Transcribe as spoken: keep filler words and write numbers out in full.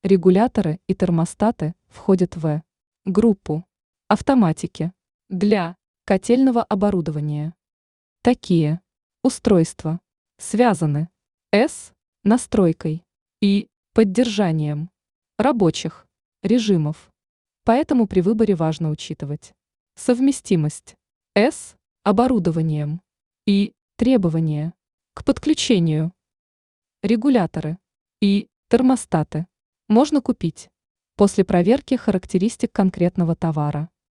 Регуляторы и термостаты входят в группу автоматики для котельного оборудования. Такие устройства связаны с настройкой и поддержанием рабочих режимов. Поэтому при выборе важно учитывать совместимость с оборудованием и требования к подключению. Регуляторы и термостаты можно купить после проверки характеристик конкретного товара.